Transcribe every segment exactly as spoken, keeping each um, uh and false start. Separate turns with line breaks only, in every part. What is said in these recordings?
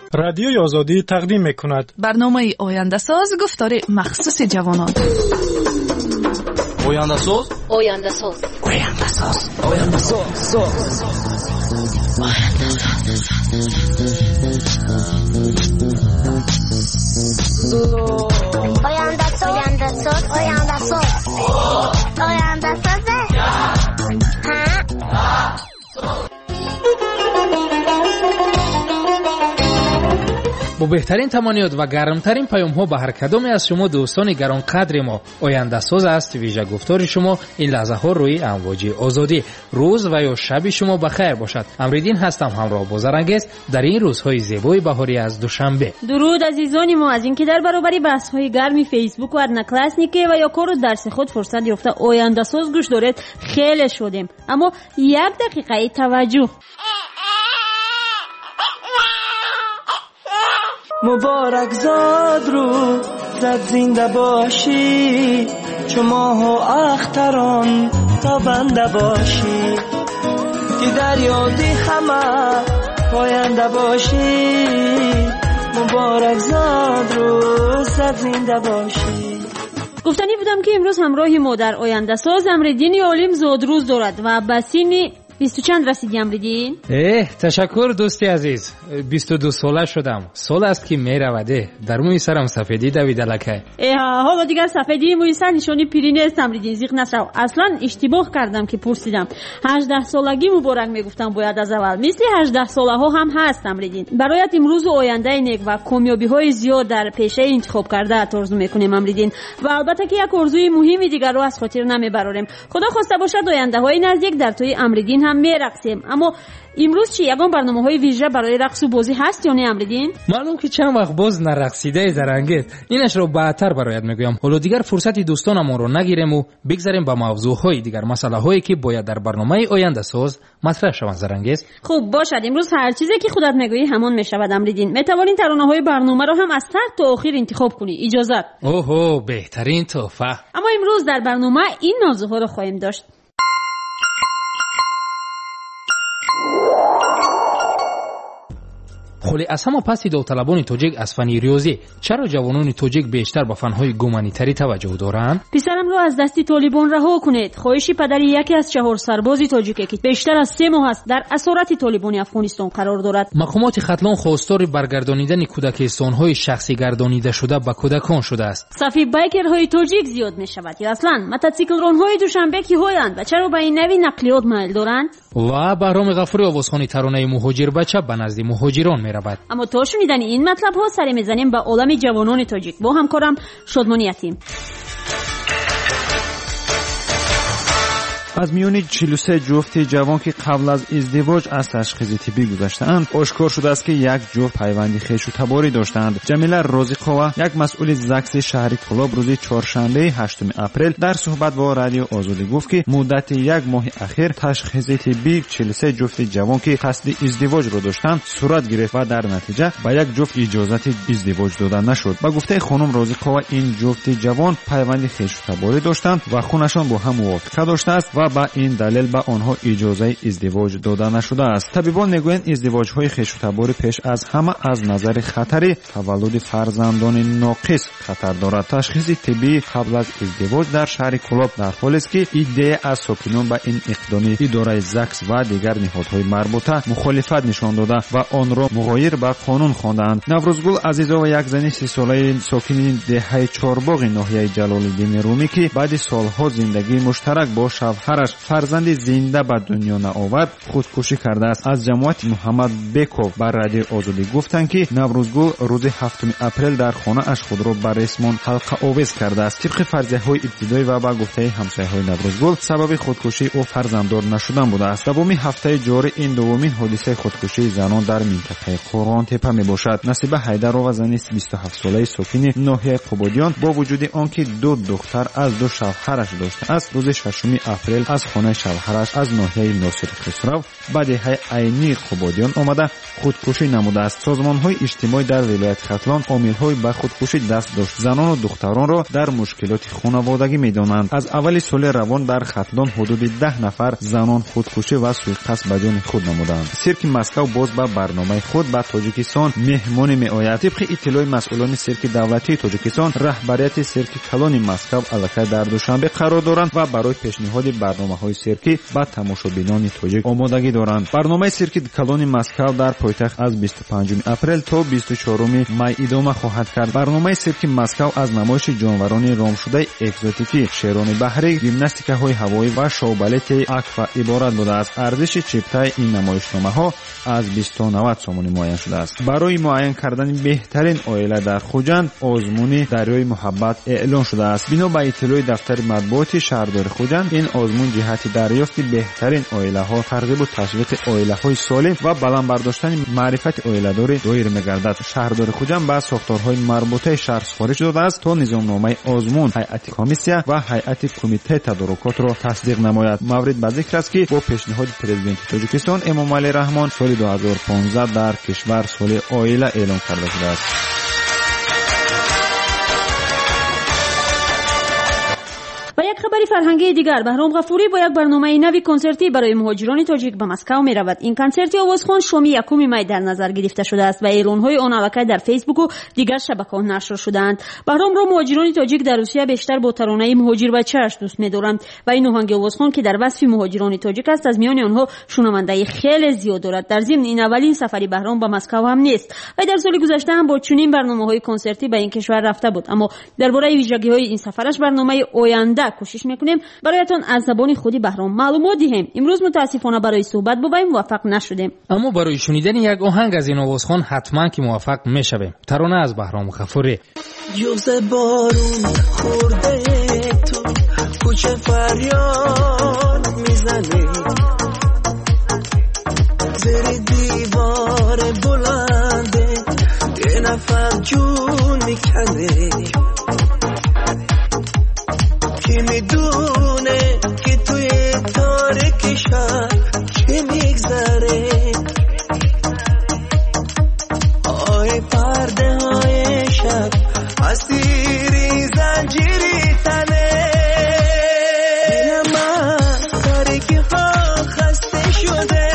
رادیوی آزادی تقدیم می‌کند
برنامه آینده ساز گفتار مخصوص جوانان.
آینده ساز
آینده ساز
آینده ساز آینده ساز
آینده ساز آینده ساز آینده ساز آینده ساز
با بهترین تمانیات و گرمترین پیام ها به هر کدام از شما دوستان گران قدر ما آینده ساز است. ویژه گفتار شما این لحظه ها روی امواج آزادی. روز و یا شب شما بخیر باشد. امریدین هستم همراه با زرنگز در این روزهای زیبای بهاری از دوشنبه.
درود عزیزان ما از اینکه در برابر بحث های گرمی فیسبوک و ارنکلاسنیکه و یا کار و درس خود فرصت یافته آینده ساز گوش دارید خیلی شدیم. اما یک دقیقه توجه.
مبارک زاد رو زد زنده باشی چو ماه و اختران تا بنده باشی که در یادی همه پاینده باشی مبارک زاد رو زد زنده باشی.
گفتنی بودم که امروز همراهی ما در آینده ساز امریدین عالم زادروز دارد و بسین بیست و چند رسیدی امریدین؟
اه تشکر دوستی عزیز. بیست و دو ساله شدم. سال است که می رواده. در موی سرم سفیدی دویده لکه.
اه حالا دیگر سفیدی موی سر نشانی پیری نیست امریدین. زیق نشو. اصلا اشتباه کردم که پرسیدم. هجده سالگی مبارک میگفتم باید از اول. مثل هجده ساله ها هم هست امریدین. برایت امروز و آینده نیک و کامیابی های زیاد در پیشه انتخاب کرده آرزو میکنیم امریدین. و البته که یک آرزوی مهمی دیگر رو از خاطر نمیبریم. خدا خواسته باشد آینده های نزدیک در توی امریدین هم میرقصیم. اما امروز چی یگان برنامه‌های ویژه برای رقص و بازی هست یا نه امریدین؟
معلوم که چند وقت باز نرقصیده زرنگت. اینش رو بعدتر برایت میگویم. حالا دیگر فرصت دوستانمون رو نگیریم و بگذاریم به موضوعهای دیگر، مسائلی که باید در برنامه آینده ساز مطرح شوند زرنگت.
خوب باشد. امروز هر چیزی که خودت میگویی همان میشود امریدین. میتوانین ترانه‌های برنامه رو هم از سر تا آخر انتخاب کنی. اجازه.
اوهو بهترین تحفه.
اما امروز در برنامه این موضوعها رو خواهیم داشت.
خلی از همه پس داوطلبان تاجیک از فن ریاضی چرا جوانان تاجیک بیشتر به فن‌های گومانیتری توجه دارند؟
پسرم را از دستی طالبان رها کنید. خواهش پدری یکی از چهار سرباز تاجیکی که بیشتر از سه ماه است در اسارت طالبان افغانستان قرار دارد.
مقامات ختلان خواستار برگردانیدن کودکستان‌های شخصی گردانیده شده به کودکان شده است.
صفی بایکرهای تاجیک زیاد می‌شود یا اصلاً موتورسیکلران‌های دوشنبه که هویند و چرا به این نوی نقلیات مایل دارند؟
و بهرام غفوری آوازخوانی ترانه مهاجر بچه به نزد مهاجران می‌رود.
اما تا شنیدن این مطلب ها سری میزنیم به عالم جوانان تاجیک. با همکارم شادمانی یتیم.
از میون چهل و سه جفت جوان که قبل از ازدواج از تشخیص طبی گذشته‌اند آشکار شده است که یک جفت پیوند خویش و تباری داشتند. جمیله رازقова یک مسئول زکس شهری طلاب روز چهارشنبه هشتم اپریل در صحبت با رادیو آزادی گفت که مدت یک ماه اخیر تشخیص طبی چهل و سه جفت جوان که قصد ازدواج را داشتند صورت گرفت و در نتیجه به یک جفت اجازه ازدواج داده نشد. با گفته خانم رازقова این جفت جوان پیوند خویش و تباری داشتند و خونشان با هم موافقت داشته است و با این دلیل به آنها اجازه ازدواج داده نشده است. طبیبان میگویند ازدواج‌های خویش و تباری پیش از همه از نظر خطر تولد فرزندان ناقص خطر دارد. تشخیص طبی قبل از ازدواج در شهر کلاب در حالی است که ایده از ساکنان به این اقدام اداره زکس و دیگر نهادهای مربوطه مخالفت نشان داده و آن را مغایر به قانون خواندند. نوروزگل عزیزова یک زن سی ساله ساکن دهه چهارباغ ناحیه جلال‌الدین رومی که بعد سالها زندگی مشترک با شوهرش فرزند زنده به دنیا نآورد خودکشی کرده است. از جماعت محمد بیکوف بر رادیو آزادی گفتند که نوروزگل روز هفتم اپریل در خانه اش خود را به رسمان حلقه آویز کرده است. طبق فرضیه‌های ابتدایی و با گفته همسایه‌های نوروزگل سبب خودکشی او فرزنددار نشدن بوده است. دومین هفته جاری این دومین حادثه خودکشی زنان در منطقه قرآن تپه میباشد. نصیبه حیدرova زن بیست و هفت ساله ساکن ناحیه قبادیان با وجود آنکه دو دختر از دو شوهرش داشته است روز ششم اپریل از خانه شوهرش از ناحیه ناصر خسرو به دهه عینی قبادیان آمده خودکشی نموده است. سازمان‌های اجتماعی در ولایت ختلان عامل‌های به خودکشی دست داشت. زنان و دختران را در مشکلات خانوادگی می‌دانند. از اول سال روان در ختلان حدود ده نفر زنان خودکشی و سوءقصد به جان خود نمودند. سیرک مسکو باز به برنامه خود به تاجیکستان مهمانی می‌آید. طبق اطلاع مسئولان سیرک دولتی تاجیکستان، رهبریت سیرک کلان مسکو علاقه در دوشنبه قرار دارند و برای پیشنهاد برنامه‌های سیرکی به تماشابینان تاجیک آمادگی دارند. برنامه سیرک کلان مسکو در پایتخت از بیست و پنجم اپریل تا بیست و چهارم می ادامه خواهد کرد. برنامه سیرک مسکو از نمایش جانوران رام شده اکزوتیکی، شیران بحری، ژیمناستیکاهای هوایی و شوبالت اکوا عبارت بوده است. ارزش چپتای این نمایشنامه‌ها از بیست تا نود سومانی معین شده است. برای معین کردن بهترین عائله در خوجند آزمون دریای محبت اعلان شده است. بنا به اطلاع دفتر مطبوعات شهردار خوجند، این آزمون جهت دریافت بهترین عائله‌ها، ترغیب و تشویق عائله‌های سالم و بلند برداشتن معرفت عائله‌دار دایر می‌گردد. شهردار خوجند با ساختارهای مربوطه شهر سفارش داده است تا نظامنامه آزمون هیئت کمیسیا و هیئت کمیته تدارکات را تصدیق نماید. مورد به ذکر است که با پیشنهاد پرزیدنت تاجیکستان امامعلی رحمان سال دو هزار و پانزده در کشور سال عائله اعلام کرده شده است.
و یک خبری فرهنگی دیگر، بهرام غفوری با یک برنامه نوی کنسرتی برای مهاجران تاجیک به مسکو می رود. این کنسرتی آوازخوان شامی یکم می در نظر گرفته شده است و اعلان‌های آن الکی در فیسبوک و دیگر شبکه‌ها نشر شده‌اند. بهرام را مهاجران تاجیک در روسیه بیشتر با ترانه مهاجر بچه‌اش دوست می‌دارند و این آهنگ آوازخوان که در وصف مهاجران تاجیک است، از میان آنها شنونده خیلی زیاد دارد. در ضمن این اولین سفری بهرام به مسکو هم نیست و در سال گذشته هم با چنین برنامه‌های کنسرتی به این کشور رفته بود. اما درباره ویژگی‌های این سفرش برنامه آینده کوشش میکنیم برایتان از زبان خودی بهرام معلومات دهیم. امروز متاسفانه برای صحبت بودیم موفق نشدیم،
اما برای شنیدن یک آهنگ از این آوازخوان حتما که موفق میشویم. ترانه از بهرام غفوری.
جز بارون خورده تو کوچه فریاد میزنه، زیر دیوار بلنده یه نفر جون میکنه. کی میدونه که توی تاریکی شهر چی میگذره، آی پرده های شب از تیری زنجیری تنه. دل من تاریکی ها خسته شده،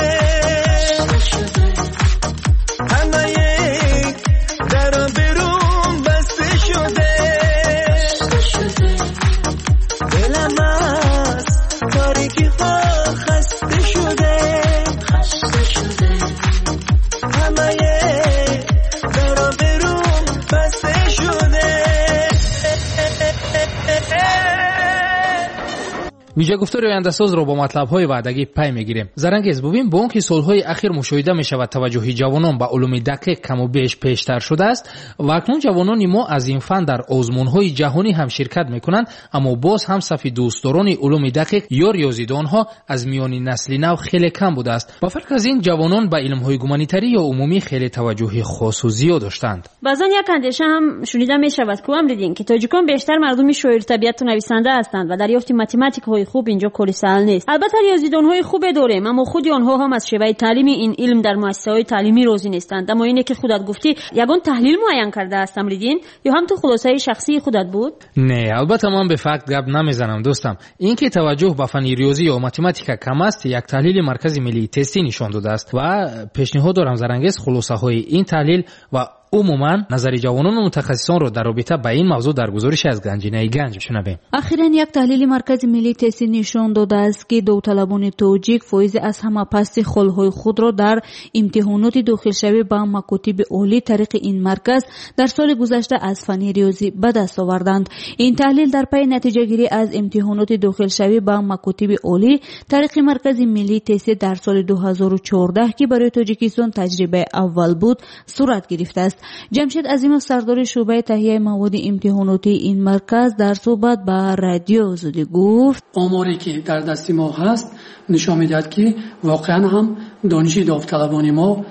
همه یک درم برون بسته شده.
ویژه گفتار آینده ساز را با مطلب‌های وعدگی پی می‌گیریم. زرنگیز ببین با اونکه سال‌های اخیر مشاهده می‌شود توجه جوانان به علوم دقیق کم و بیش پیشتر شده است و اکنون جوانان ما از این فن در آزمون‌های جهانی هم شرکت می‌کنند، اما باز هم صف دوستداران علوم دقیق یا ریاضیدان‌ها از میان نسل نو خیلی کم بوده است. با فرق از این جوانان به علم‌های گومانیتری یا عمومی خیلی توجه خاص و زیاد داشتند.
بعضن یک اندیشه هم شنیده می‌شود که هم دیدین که تاجیکان بیشتر مردم شاعر طبیعت و نویسنده هستند و دریافت متماتیک‌های خوب اینجا کلی سهل نیست. البته ریاضیدان‌های خوب داریم، اما خود آنها هم از شیوه تعلیم این علم در مؤسسه‌های تعلیمی راضی نیستند. اما اینه که خودت گفتی یگان تحلیل معین کرده هستم ریدین یا هم تو خلاصه شخصی خودت بود؟
نه، البته من به فکت گپ نمیزنم دوستم. اینکه توجه به فن ریاضی یا متماتیک کم است یک تحلیل مرکز ملی تستی نشان داده است و پیشنهاد دارم زرنگیز خلاصه‌های این تحلیل و عموما نظر جوانان و متخصصان را در رابطه با این موضوع در گزارش از گنجینه گنج شنویم.
اخیراً یک تحلیل مرکز ملی تستی نشان داده است که داوطلبان تاجیک فایز از همه پست خالهای خود را در امتحانات داخلشوی به مکاتب عالی طریق این مرکز در سال گذشته از فن ریاضی به دست آوردند. این تحلیل در پی نتیجه گیری از امتحانات داخلشوی به مکاتب عالی طریق مرکز ملی تستی در سال دو هزار و چهارده که برای تاجیکستان تجربه اول بود صورت گرفته است. جمشید عظیمov سردار شعبه تهیه مواد امتحاناتی این مرکز در صحبت با رادیو آزادی گفت
آماری که در دست ما هست نشان می‌دهد که واقعا هم دانش داوطلبان ما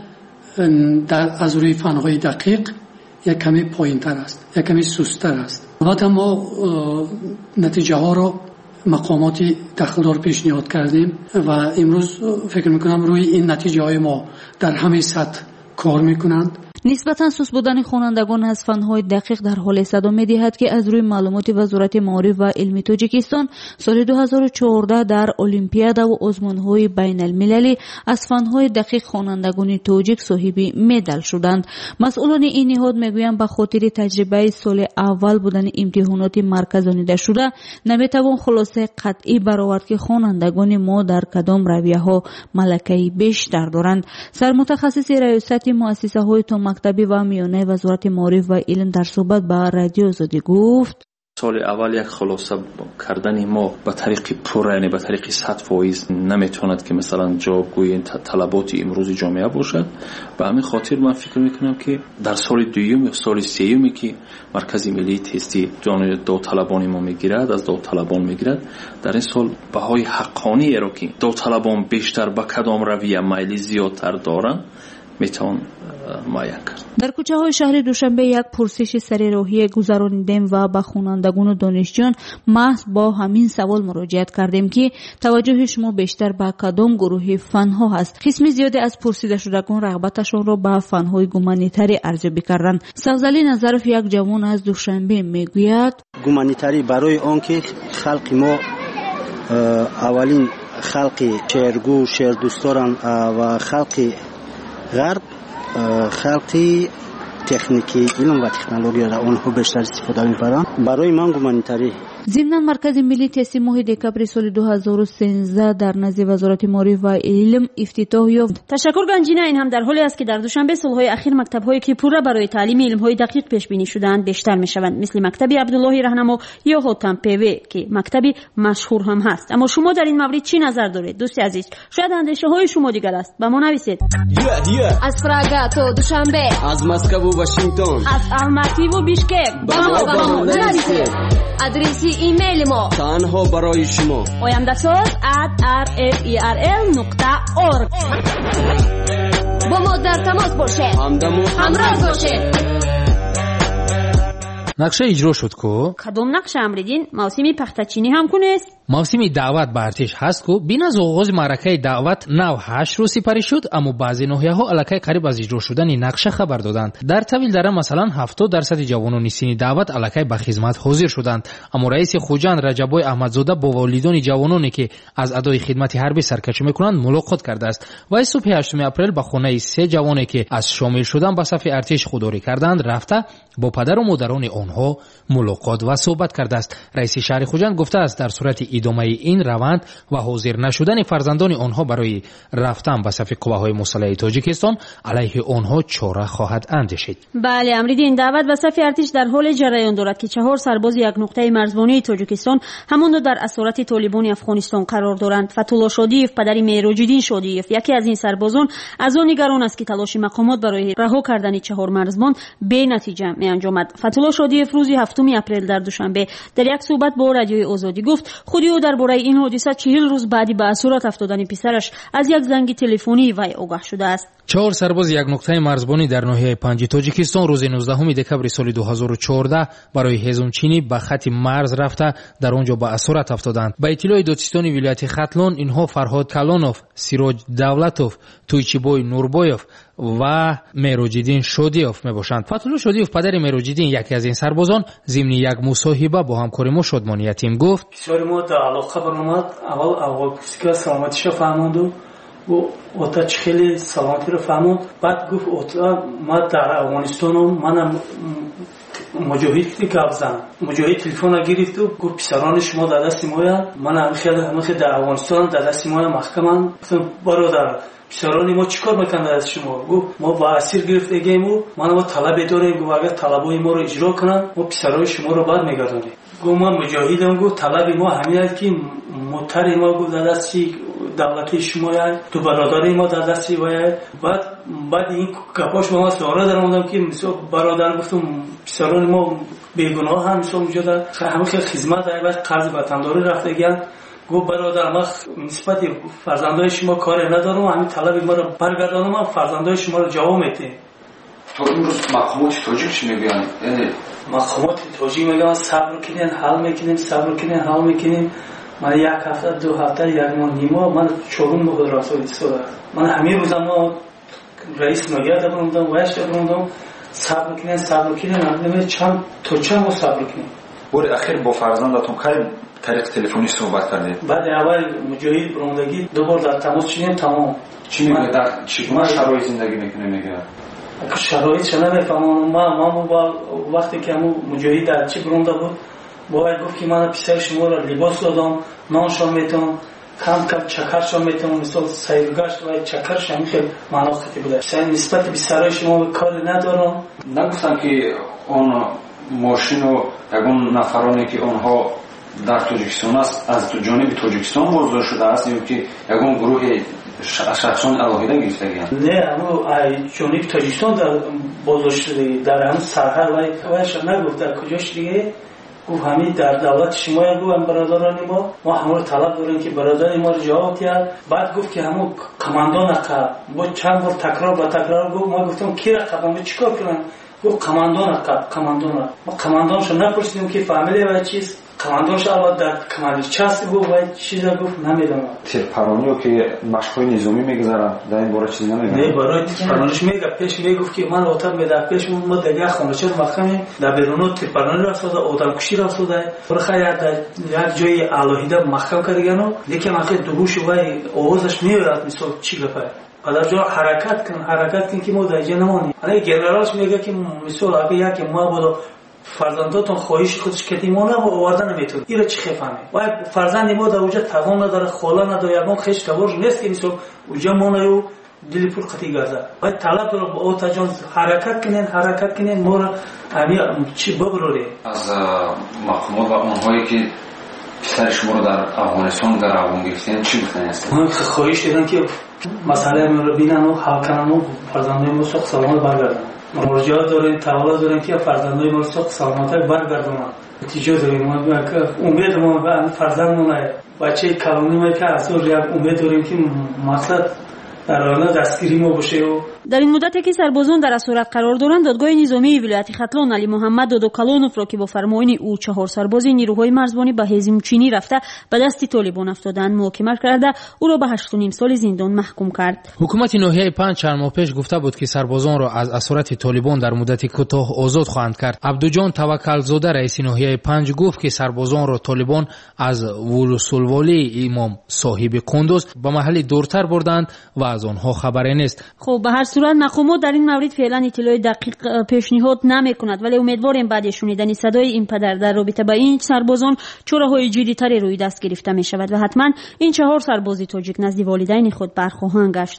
در از روی فن‌های دقیق یک کمی پایین‌تر است، یک کمی سست‌تر است. البته ما نتیجه ها را مقامات دخلدار پیشنهاد کردیم و امروز فکر میکنم روی این نتیجه های ما در همه سطح کار میکنند.
نسبتاً سوس بودن خوانندگان از فن‌های دقیق در حال صدا می‌دهد که از روی معلومات وزارت معارف و علم تاجیکستان سال دو هزار و چهارده در المپیادا و آزمون‌های بین‌المللی از فن‌های دقیق خوانندگان تاجیک صاحب مدال شدند. مسئولان این نهاد میگویند به خاطر تجربه سال اول بودن امتحانات مرکزانیده شده نمیتوان خلاصه قطعی برآورد که خوانندگان ما در کدام رویه‌ها ملکه بیشتر دارند. سرمتخصص ریاست مؤسسه‌های مکتبی و میانه وزارت معارف و علم در صحبت با رادیو آزادی گفت
سال اول یک خلاصه کردن ما به طریق پوره، یعنی به طریق صد فایز نمیتواند که مثلا جوابگوی طلبات امروز جامعه باشد. به همین خاطر من فکر میکنم که در سال دوم یا سال سومی که مرکز ملی تستی داوطلبان ما میگیرد، از داوطلبان میگیرد، در این سال بهای حقانی را که داوطلبان بیشتر به کدام رویه میل زیادتر دارند میتوان معین کرد.
در کوچه های شهر دوشنبه یک پرسش سریراهی گذراندیم و به خوانندگان و دانشجویان محض با همین سوال مراجعت کردیم که توجه شما بیشتر به کدام گروه فنها هست. قسم زیادی از پرسیده شدگان رغبتشان را به فنهای گومانیتری ارزیابی کردند. سغزالی نظرف یک جوان از دوشنبه میگوید
گومانیتری برای آنکه خلق ما اولین خلق شعرگو شعر دوستان و خلق غرب خلقی تکنیکی علم و تکنولوژی را اونها بیشتر استفاده می‌کنند. برای من گومانیتری.
ضمناً مرکز ملی تست ماه دکبر سال دو هزار و سیزده در نزد وزارت معارف و علم افتتاح یافت.
تشکر گنجینه. این هم در حالی است که در دوشنبه سالهای اخیر مکتب‌هایی که پوره برای تعلیم علم‌های دقیق پیش بینی شدند بیشتر می‌شوند، مثل مکتب عبدالله رهنما یا هوتم پیوی که مکتبی مشهور هم هست. اما شما در این مورد چی نظر دارید دوست عزیز؟ شاید اندیشه‌های شما دیگر است. با ما نویسید.
از پراگ تا دوشنبه،
از مسکو و واشنگتن،
از الماتی و بیشکک
با ما نویسید. آدرس ایمیل ما
تنها برای شما
oyandasot at r f e r l نقطه org.
با ما در تماس باشه، همراه باشه.
نقشه اجرا شد کو؟
کدام نقشه امریدین؟ موسمی پختچینی هم کنیست؟
موسمی دعوت به ارتش هست کو؟ بین از آغاز معرکه دعوت نو هشت روز سپری شد، اما بعضی ناحیه ها الکی قریب از اجرا شدن نقشه خبر دادند. در طویل دره مثلا هفتاد درصد جوانان سین دعوت الکی به خدمت حاضر شدند، اما رئیس خوجند رجبای احمدزاده با والدان جوانانی که از ادای خدمت حربی سرکشی میکنند ملاقات کرده است و صبح هشتم اپریل به خانه سه جوانی که از شامل شدن به صف ارتش خودداری کردند رفته با پدر و مادران آنها ملاقات و صحبت کرده است. رئیس شهر خوجند گفته است در صورت ادامه این روند و حاضر نشدن فرزندان آنها برای رفتن به صف قواهای مسلح تاجیکستان علیه آنها چاره خواهد اندیشید.
بله امریدین، دعوت به صف ارتش در حال جریان دارد که چهار سرباز یک نقطه مرزبانی تاجیکستان همون در اسارت طالبان افغانستان قرار دارند. فتولا شادیف پدر مهروجدین شادیف یکی از این سربازان از آن نگران است که تلاش مقامات برای رها کردن چهار مرزبان به نتیجه می انجامد. فتولا شادیف روز هفتم اپریل در دوشنبه در یک صحبت با رادیوی آزادی گفت خودی او درباره این حادثه چهل روز بعدی به اسارت افتادن پسرش از یک زنگ تلفنی وی آگاه شده است.
چهار سرباز یک نقطه مرزبانی در ناحیه پنج تاجیکستان روز نوزدهم دکبر سال دو هزار و چهارده برای هزمچینی به خط مرز رفته در آنجا به اسارت افتادند. با اطلاع دادستان ولایت ختلان اینها فرهاد کلانوف، سیراج دولتوف، تویچیبوی نوربایوف و مهروجدین شادیوف میباشند. فتولا شادیوف پدر مهروجدین یکی از این سربازان ضمن یک مصاحبه با همکار ما شادمانی یتیم گفت
بسیار ما در علاقه برآمد. اول اول پرسید سلامتیش فهموند و اوتاچ خیلی سلامتی رو فهموند. بعد گفت اوتا ما در افغانستانم منم مجاهدی گپ زدم. مجاهد تلفن گرفت و گفت پسران شما در دست مایا، من خیلی همه در افغانستان در دست مایا محکمن. گفتم برادر پسران ما چیکار میکنند از شما؟ گفت ما با اسیر گرفتگیم و ما ما طلب داریم، گفت اگر طلبای ما رو اجرا کنن ما پسران شما رو بعد میگردونیم. گفت ما مجاهدم، گفت طلب ما همین است که متر ما گفت در دست دولتی شما یا تو برادر ما در دست وای. بعد بعد این کپاش ما سوال دارم که مثلا برادر گفتم پسران ما بیگناه هم مثلا اونجا در همه خدمت ایوز قرض وطنداری رفتگن. گفت برادر ما نسبت فرزندای شما کار ندارم، همین طلب ما رو برگردانم، من فرزندای شما رو جواب میدم.
تو امروز مقامات تاجیک چی میگن؟ یعنی
مقامات تاجیک میگن صبر کنین، حل میکنیم، صبر کنین، حل میکنیم. من یک هفته دو هفته یک ماه نیمه من چهارم بود راستی سودا من همه روز ما رئیس مجلس بودم وایش بودم صبر کنین صبر کنین نمیدونم چند تا چند صبر کنین.
بار اخیر با فرزندتون کی طریق تلفنی صحبت کردید؟
بعد اول مجاهد برندگی دو بار در تماس شدیم تمام.
چی میگه در چگونه شرایط زندگی میکنه میگه؟
شرایط چه نمیفهمم ما ما با وقتی که مو مجاهد در چی برنده بود باید گفت که من پسر شما را لباس دادم نانشان میتونم کم کم چکرشان میتونم مثل سیرگشت و چکرشان که مناختی بوده سعی نسبت به سرای شما کار ندارم.
نگفتم که اون ماشین و یکون نفرانی که اونها در تاجیکستان است از جانب تاجیکستان بازداشت شده است یا که یکون گروه شخصان علاقیده گرفته گیرند؟
نه همون جانب تاجیکستان در بازداشت شده در همون سرحد و وایش نگفت در کجاش دیگه گفت همین در دولت شما یا گفت برادران ما ما همون رو طلب داریم که برادران ما رو جواب کرد. بعد گفت که همون کماندان اقا با چند بار تکرار با تکرار گفت ما گفتم کی رقم ما چیکار کنم گفت کماندان اقا کماندان ما کماندانشو نپرسیدیم که فامیلی و چیز کماندانش الان در کماندی چاست گفت و چیزا گفت نمیدونم
تیرپرانی که مشقای نظامی میگذارن در این باره چیزی نمیگن؟
نه برای تیرپرانیش میگه پیش میگفت که من اوتر میدم پیش ما دیگه خونچه مخمی در بیرون تیرپرانی را ساده آدم کشی را ساده برای در یک جای الهیده مخم کردگانو لیکن آخر دوبوش و آوازش میاد مثل چی گفته بعد جا حرکت کن حرکت کن که ما در جا نمونیم. الان گنرالش میگه که مثل اگه یکی ما بود فرزنداتون خواهش خودش که دیمونه و آوردن نمیتونه این را چی خفهمه و فرزند ما در اوجه توان نداره خاله نداره یکم خیش کبارش نیست که مثل اوجه مانه و دلی پر قطعی گرده باید طلب داره با اوتا جان حرکت کنین حرکت کنین ما را چی ببروره
از محکومات و اونهایی که پسر شما رو در افغانستان در افغان گرفتین چی گفتن هستن؟
من خواهش دادم که مسئله ما رو بینن و حل کنن و فرزندای ما سخت سلامت برگردن. مراجعه داریم توالا داریم که فرزندای ما سخت سلامت برگردونن. نتیجه داریم ما امید ما به فرزندمون بچه کلانی ما که اصلا یک امید داریم که مقصد در آن دستگیری ما باشه. و
در این مدتی که سربازان در اسارت قرار دارند دادگاه نظامی ولایت ختلان علی محمد دادو کلونوف را که با فرمایش او چهار سرباز نیروهای مرزبانی به حزب چینی رفته به دست طالبان افتادند محاکمه کرده او را به هشت و نیم سال زندان محکوم کرد.
حکومت ناحیه پنج چند ماه پیش گفته بود که سربازان را از اسارت طالبان در مدت کوتاه آزاد خواهند کرد. عبدوجان توکل زاده رئیس ناحیه پنج گفت که سربازان را طالبان از ولسوالی امام صاحب قندوز به محل دورتر بردند و از آنها خبری نیست.
خب به هر صورت مقامات در این مورد فعلا اطلاع دقیق پیشنهاد نمی‌کند ولی امیدواریم بعد شنیدن صدای این پدر در رابطه با این سربازان چاره‌های جدی‌تری روی دست گرفته می‌شود و حتما این چهار سرباز تاجیک نزد والدین خود برخواهند گشت.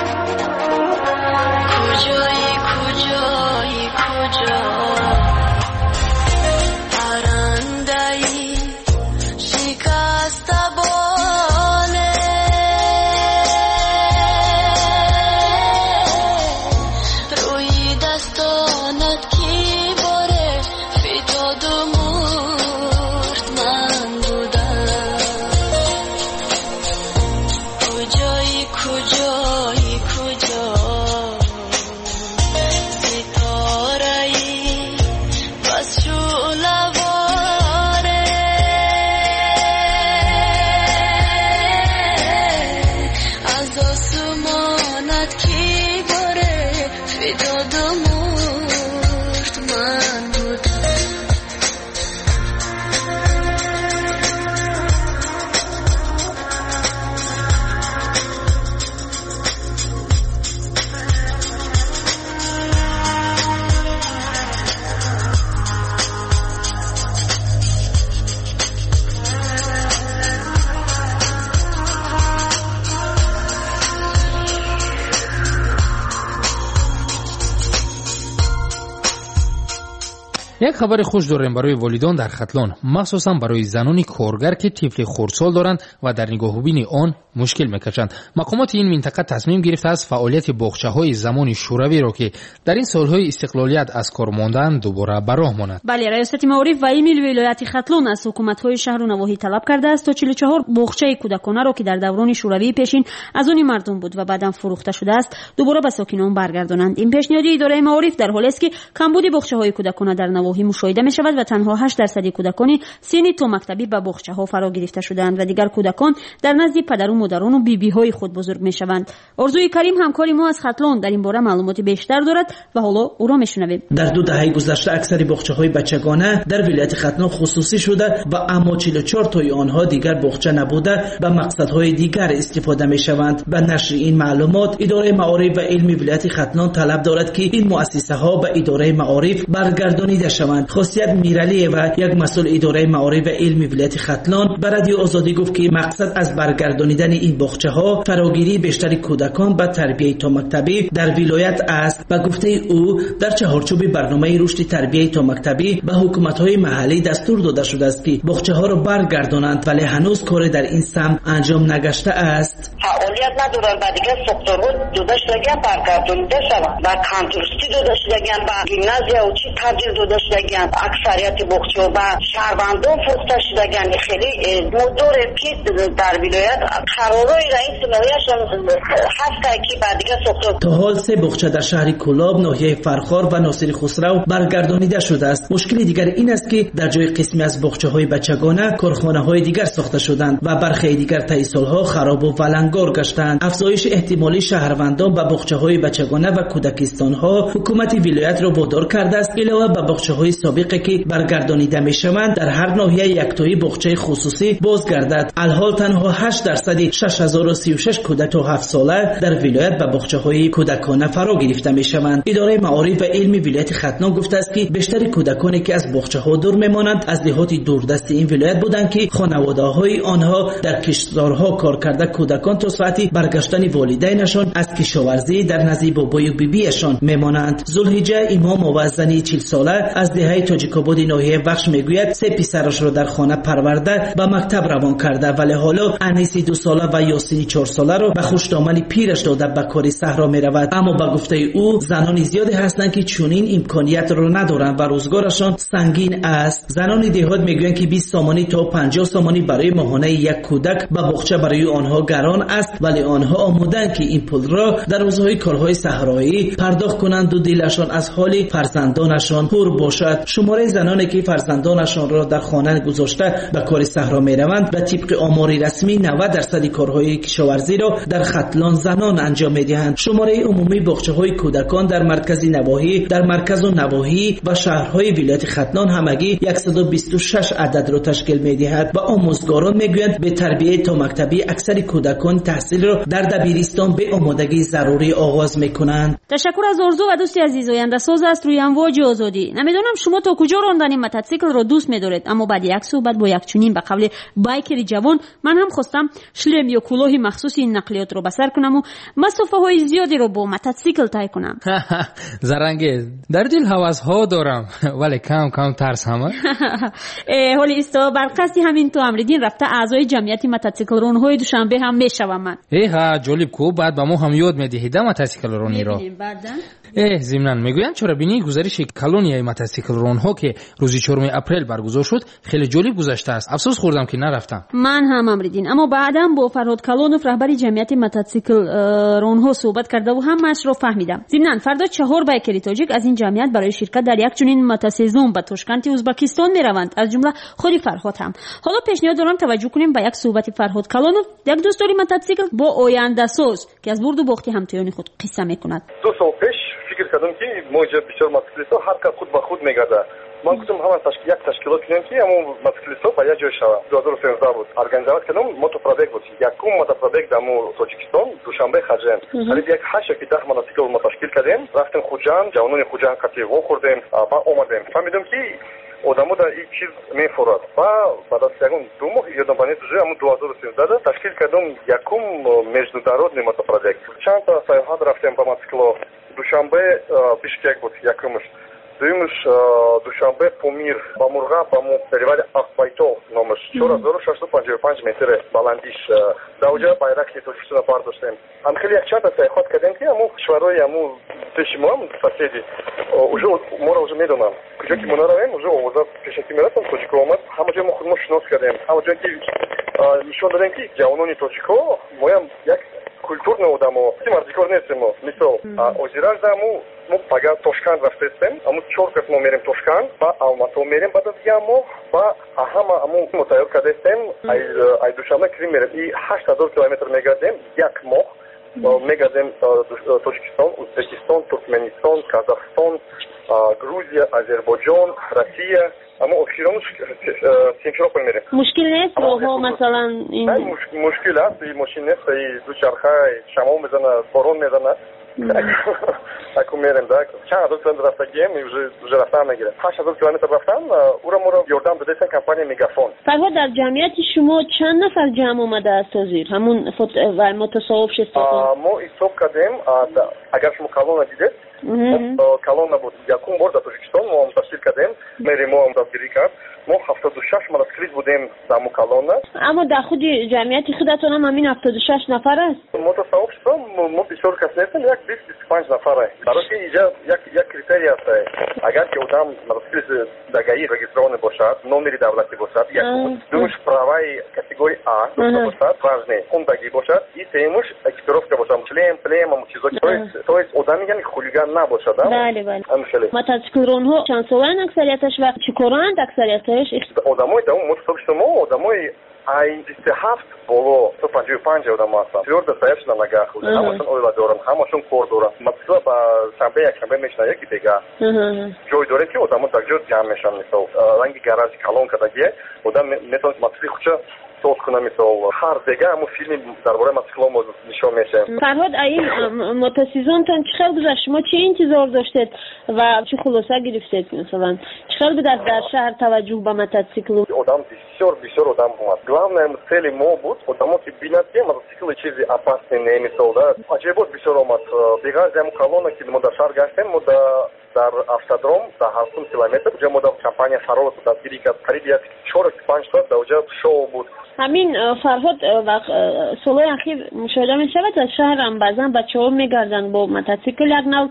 یک خبر خوش داریم برای والدان در ختلان، مخصوصا برای زنان کارگر که طفل خردسال دارند و در نگاهبین آن مشکل میکشند. مقامات این منطقه تصمیم گرفته است فعالیت باغچه‌های زمان شوروی را که در این سالهای استقلالیت از کار ماندند دوباره به راه ماند.
بله، ریاست معارف و ایمیل ولایت ختلان از حکومت‌های شهر و نواحی طلب کرده است تا چهل و چهار باغچه کودکانه را که در دوران شوروی پیشین از آن مردم بود و بعداً فروخته شده است دوباره به ساکنان برگردانند. این پیشنهاد اداره معارف در حالی است که کمبود باغچه‌های کودکانه در نواحی نواحی مشاهده می شود و تنها هشت درصد کودکان سن تو مکتبی به بخچه ها فرا گرفته شدند و دیگر کودکان در نزد پدر و مادران و بیبی های خود بزرگ می شوند. آرزوی کریم همکاری ما از خطلان در این باره معلومات بیشتر دارد و حالا او را میشنویم.
در دو دهه گذشته اکثر بخچه های بچگانه در ولایت ختلان خصوصی شده و اما چهل و چهار تای آنها دیگر بخچه نبوده به مقصدهای دیگر استفاده می شوند. به نشر این معلومات اداره معارف و علمی ولایت ختلان طلب دارد که این مؤسسه ها به اداره معارف برگردانیده شوند. خاصیت میرعلی و یک مسئول اداره معارف و علمی ولایت ختلان به رادیو آزادی گفت که مقصد از برگردانیدن این بخچه ها فراگیری بیشتر کودکان به تربیت تا مکتبی در ولایت است. به گفته او در چهارچوب برنامه رشد تربیت تا مکتبی به حکومت های محلی دستور داده شده است که بخچه ها را برگردانند، ولی هنوز کار در این سمت انجام نگشته است.
فعالیت ندارند و دیگر ساختارها داده شدگان برگردانیده شوند و کانترستی داده شدگان و گیمنازیا و چی تبدیل داده شدگان. اکثریت بخچه ها به شهروندان فروخته شدگان. خیلی مدور پیش در ولایت قرارهای رئیس ولایتشان هست که بعد دیگر ساختار.
تا حال سه بخچه در شهر کلاب، ناحیه فرخار و ناصری خسرو برگردانیده شده است. مشکل دیگر این است که در جای قسمی از بخچه های بچگانه کارخانه های دیگر ساخته شدند و برخی دیگر طی سالها خراب و ولنگار گشتند. افزایش احتمالی شهروندان به بخچه های بچگانه و کودکستان ها حکومت ولایت را وادار کرده است علاوه بر بخچه های سابقه که برگردانیده می شوند در هر ناحیه یکتایی بخچه خصوصی بازگردد. الحال تنها هشت درصد شش هزار و سی و شش کودک تا هفت ساله در ولایت به بخچه های کودکانه فرا گرفته می شوند. اداره معارف و علمی ولایت ختلان گفته است که بیشتر کودکانی که از بخچه ها دور میمانند از دهات دوردست این ولایت بودند که خانواده های آنها در کشتزارها کار کرده کودکان تا ساعتی برگشتن والدینشان از کشاورزی در نزد بابای و بیبیشان میمانند. ذوالحجه امام و زنی چهل ساله از دهه تاجیک‌آباد ناحیه بخش میگوید سه پسرش را در خانه پرورده به مکتب روان کرده، ولی حالا انیسی دو ساله و یاسین چهار ساله را به خوشدامن پیرش داده به کار صحرا میرود. اما به گفته او زنان زیادی هستند که چنین امکانیت را ندارند و روزگارشان سنگین است. زنان دهات میگویند که بیست سامانی تا پنجاه سامانی برای ماهانه یک کودک به بخچه برای آنها گران است، ولی آنها آمودند که این پول را در روزهای کارهای صحرایی پرداخت کنند و دلشان از حال فرزندانشان پر باشد. شماره زنانی که فرزندانشان را در خانه گذاشته به کار صحرا میروند و طبق آمار رسمی نود درصد کارهای کشاورزی را در ختلان زنان انجام میدهند. شماره عمومی بخچه‌های کودکان در مرکز نواحی در مرکز و نواحی و شهرهای ولایت ختلان همگی صد و بیست و شش عدد را تشکیل میدهد و آموزگاران میگویند به تربیت تا مکتبی اکثر کودکان تحصیل را در دبیرستان به آمادگی ضروری آغاز میکنند.
تشکر از آرزو و دوستی عزیز آینده ساز است روی امواج آزادی. نمیدونم شما تا کجا راندن موتورسیکل را دوست می‌دارید، اما بعد یک صحبت با یک چنین به قول بایکر جوان من هم خواستم شلم یا کلاه مخصوص این نقلیات رو بسر کنم و مسافه های زیادی رو با موتورسیکل طی کنم.
زرنگه در دل هوس ها دارم ولی کم کم ترس هم.
حالی استا بر قصد همین تو امریدین رفته اعضای جمعیت موتورسیکل ران های دوشنبه هم میشوم من.
ای ها جالب کو بعد با ما هم یاد میدهید موتورسیکل رانی را. اه ضمناً میگویند چرا بینی گزارش کالونیای موتورسیکل ران ها که روز چهارم اپریل برگزار شد خیلی جالب گذشته است. افسوس خوردم که نرفتم.
من هم امریدین، اما بعداً با فرهاد کلونوف رهبر جمعیت موتورسیکل ران ها صحبت کرده و همش رو فهمیدم. ضمناً فردا چهار بایکری تاجیک از این جمعیت برای شرکت در یک چنین موتورسیزون به تاشکند ازبکستان میروند، از جمله خود فرهاد هم. حالا پیشنهاد دارم توجه کنیم به یک صحبت فرهاد کلونوف، یک دوستدار موتورسیکل با آینده ساز که از برد و باخت همتایان خود قصه میکند.
دو سال پیش فکر کردم که موجه بسیار موتورسیکلیست‌ها هر کس خود به خود میگرده. من گفتم همه تشکیل یک تشکیلات کنیم که همون موتورسیکلیست‌ها به یک جای شود. دو هزار و سیزده بود. ارگانیزات کردم موتورپروژه بود. یکم موتورپروژه در تاجیکستان دوشنبه خرجیم. خرید یک هشت که ده موتورسیکل ما تشکیل کردیم. رفتیم خوجان، جوانان خوجان کتی وا خوردیم. با اومدیم. فهمیدم که آدم‌ها در این چیز می‌فروشند. و بعد از یکم دو ماه یادم بانی تو همون دو هزار و سیزده تشکیل کردم یکم международный موتورپروژه. چند تا سیاحت رفتیم با موتورسیکل. دوشنبه بیشکک بود یکمش. دویمش دوشنبه پامیر با مرغا با مو перевод Акбайто номер چهار هزار و ششصد و پنجاه و پنج متر بلندیش دوجا байрак توشیدن برداشتیم. هم خیلی یک چند تا سیاحت کردیم که همون کشورهای همون پیشمون هم ساسیدی уже ما را уже میدونم کجا که ما رویم уже اوضاع پیشکی میرفتم توجیک اومد همه جا ما خودمون شناس کردیم همه جا که نشون دادیم که جوانان توجیکو ما هم یک культурный одамо мардикор нестем мо мисол озираж даму мо пага Тошканд рафтестем аму чор кас мо мерем Тошканд ба Алмато мерем бад аз я мо ба ҳама аму мутайёр кардестем ай ай душанбе кирим мерем и ҳашт ҳазор километр мегардем як моҳ мегардем Тоҷикистон, Узбекистон, Туркменистон, Казахстон, Грузия, Азербайҷон, Россия. Аммо обширон Симферополь мерем.
Мушкил нест роҳҳо масалан ин
мушкил аст, и мошин нест, и дучарха шамол мезана, борон мезана. Ако мерем да, чанд ҳазор километр рафтагием, уже уже рафтан мегирем. ҳашт ҳазор километр рафтан, ура муро ёрдам додестан компания Мегафон.
Фарҳод, дар ҷамъияти шумо чанд нафар ҷамъ омадааст ҳозир? ҳамун мутасоввибшестоҳо.
мо ҳисоб кардем, агар шумо калона дидед, калона буд якум бор дар Тоҷикистон мо ташкил кардем, мери мо дастгирӣ кард. мо ҳафтоду шаш манаскрит будем дар мукалона.
Аммо дар худи ҷамъияти худатон ҳам ҳамин ҳафтоду шаш нафар аст?
мутасаввибшестоҳо мо бисёр кас нестем, як бист бисту панҷ нафаре. барои ки инҷа як критерий аст, агар ки одам манаскрит дагаи регистрирован бошад, номери давлатӣ бошад, якум думуш праваи категории А дошта бошад, важне хундагӣ бошад, и сеюмуш экипировка бошад, шлем, плем, ҳамун чизо. То есть одами яъни хулиган набошад.
бале бале. мотоциклронҳо чандсолаанд аксарияташ ва чӣ коранд аксарияташ?
одамои дар мутасаввибшумо одамои ай бисту ҳафт боло то панҷоҳу панҷ одам ҳастанд. твердо стоящ на ногах, ҳамашон оила доранд, ҳамашон кор доранд. мотоцикл ба шанбе якшанбе мешина яки бега. ҷой дорем ки одамо дар ҷо ҷамъ мешаванд. мисол ранги гаражи калон кардагие одам метавонад мотоцикли худша сот куна, мисол ҳар бега ҳамун филми дар бораи мотоцикло мо нишон мешавем.
Фарҳод, аин мотосезонтон чӣ хел гузашт? Шумо чӣ интизор доштед ва чӣ хулоса гирифтед? Масалан чӣ хел буд дар шаҳр таваҷҷӯҳ ба мотоциклу?
Одам бисёр бисёр одам омад. Главная цели мо буд одамо ки бинад ки мотоцикли чизи опасне не, мисол да аҷибот бисёр омад. Беғайр ҳамун калона ки мо дар шаҳр гаштем, мо дар автодром дар ҳаштум километр ҷо мо дар компания Фарос дастгирӣ кард. қариб як чор панҷ соат дар оҷа шоу буд.
ҳамин Фарҳод, солҳои ахир мушоҳида мешавад аз шаҳр ҳам баъзан бачаҳо мегарданд бо мотоцикл, як нав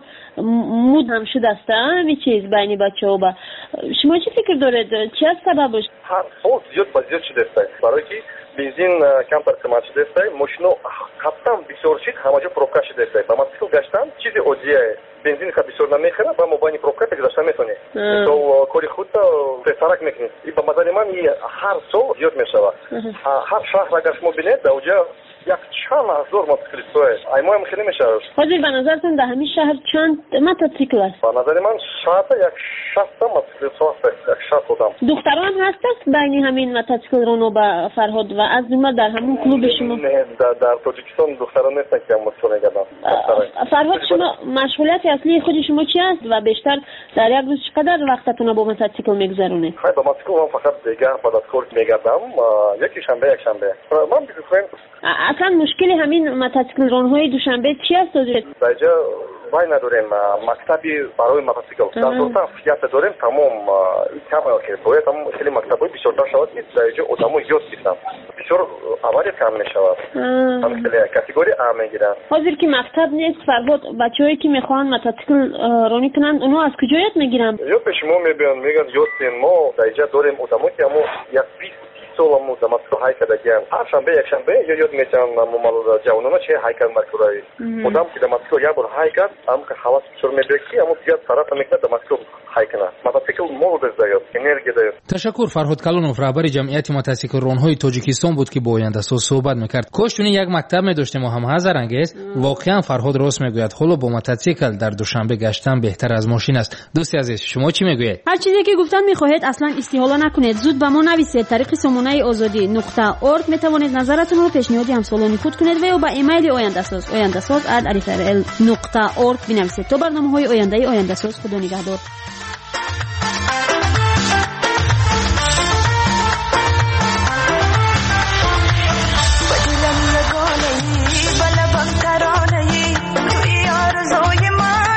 муд ҳам шудааста ҳамин чиз байни бачаҳо. Ба шумо чӣ фикр доред? Чӣ аст сабабаш?
ҳар сол зиёд ба зиёд шудааст, барои ки бензин камтар қимат шудааст, мошино қаттан бисёр шид, ҳама ҷо пробка шудааст. Ба мотоцикл гаштан чизи оддия, бензин ха бисёр намехӯрад, ба мобайни пробка гузашта метавонед. То кори худта песарак мекунед. И ба назари ман ҳар сол зиёд мешавад. ҳар шаҳр агар шумо бинед дар оҷа як чанд ҳазор мотоциклист стояд. аймои ҳам хеле мешавад.
ҳозир ба назартон дар ҳамин шаҳр чанд мотоцикл аст?
ба назари ман шаҳрда як шастта мотоциклист ҳаст, як шаст одам.
духтарон ҳастаст байни ҳамин мотоциклронҳо ба Фарҳод ва аз ҷумла дар ҳамон клуби шумо?
Не, дар Тоҷикистон духтарон нестанд ки мотоцикл мегарданд.
Фарҳод, шумо машғулияти аслии худи шумо чӣ аст ва бештар дар як рӯз чӣ қадар вақтатонро бо мотоцикл мегузаронед?
хай ба мотоцикл ман фақат дега бададкор мегардам, яки шанбе якшанбе. ман бигӯем
аслан мушкили ҳамин мотоциклронҳои душанбе чӣ аст ҳозир?
дар ҷо вай надорем мактаби барои мотоцикл. дар зурта фиата дорем тамом кама ки бояд ҳам хеле мактабҳои бисёртар шавад ки дар ҷо одамо ёд гиранд. бисёр авария кам мешавад. ҳам хеле категория А мегиранд.
ҳозир ки мактаб нест, Фарҳод, бачаҳое ки мехоҳанд мотоцикл ронӣ кунанд, онҳо аз куҷо ёд мегиранд?
ёд пеши мо мебиёнд, мегӯянд ёд дем. мо дар ҷо дорем одамо ки ҳамо як бист соламу да мотоцикл ҳайка дагиям. ҳар шанбе якшанбе ё ёд метавонанд мумал ҷавонона чӣ ҳайка маркураи. одам ки да мотоцикл як бор ҳайкад, ҳам ки ҳавас бисёр мебиёд ки ҳамо дигар тарафа мекунад да мотоцикл ҳайкана. мотоцикл молодост даёд, энергия даёд.
ташаккур. Фарҳод Калонов раҳбари ҷамъияти мотоциклронҳои Тоҷикистон буд ки бо Ояндасоз суҳбат мекард. кош чунин як мактаб медоштем ҳам ҳазарангез. воқеан Фарҳод рост мегӯяд. ҳоло бо мотоцикл дар душанбе гаштан беҳтар аз мошин аст. дӯсти азиз, шумо чӣ мегӯед?
ҳар чизе ки гуфтам мехоҳед аслан истиҳола накунед. зуд ба мо нависед. тариқи сомонаи озодӣ нуқта орг метавонед назаратонро пешниҳоди ҳамсолони худ кунед ва ё ба эмайли ояндасоз ояндасоз at rfrl нуқта org бинависед. то барномаҳои ояндаи ояндасоз, худо нигаҳдор.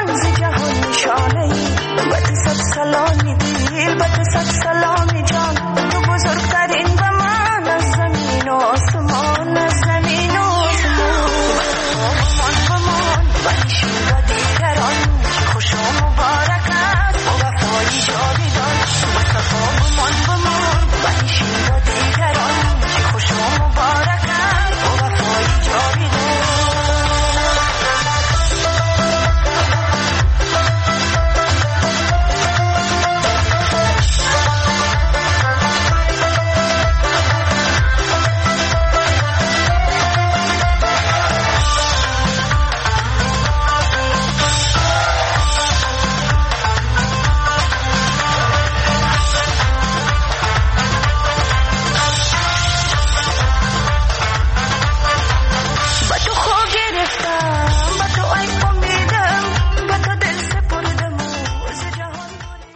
سلامی دل بد صد سلامی جان